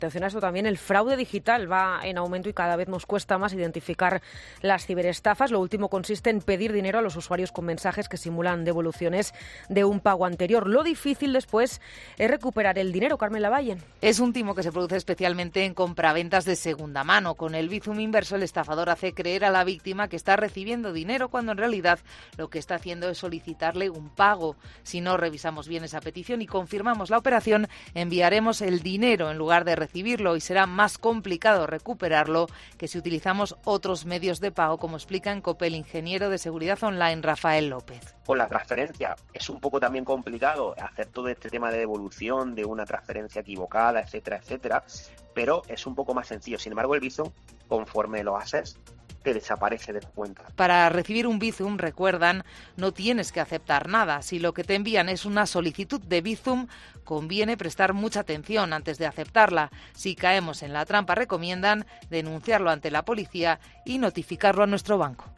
Atención a esto también, el fraude digital va en aumento y cada vez nos cuesta más identificar las ciberestafas. Lo último consiste en pedir dinero a los usuarios con mensajes que simulan devoluciones de un pago anterior. Lo difícil después es recuperar el dinero. Carmen Lavalle. Es un timo que se produce especialmente en compraventas de segunda mano. Con el Bizum inverso, el estafador hace creer a la víctima que está recibiendo dinero cuando en realidad lo que está haciendo es solicitarle un pago. Si no revisamos bien esa petición y confirmamos la operación, enviaremos el dinero en lugar de recibirlo y será más complicado recuperarlo que si utilizamos otros medios de pago, como explica en COPE el ingeniero de seguridad online Rafael López. Con la transferencia es un poco también complicado hacer todo este tema de devolución de una transferencia equivocada, etcétera, etcétera, pero es un poco más sencillo. Sin embargo, el Bizum, conforme lo haces, te desaparece de tu cuenta. Para recibir un Bizum, recuerdan, no tienes que aceptar nada. Si lo que te envían es una solicitud de Bizum, conviene prestar mucha atención antes de aceptarla. Si caemos en la trampa, recomiendan denunciarlo ante la policía y notificarlo a nuestro banco.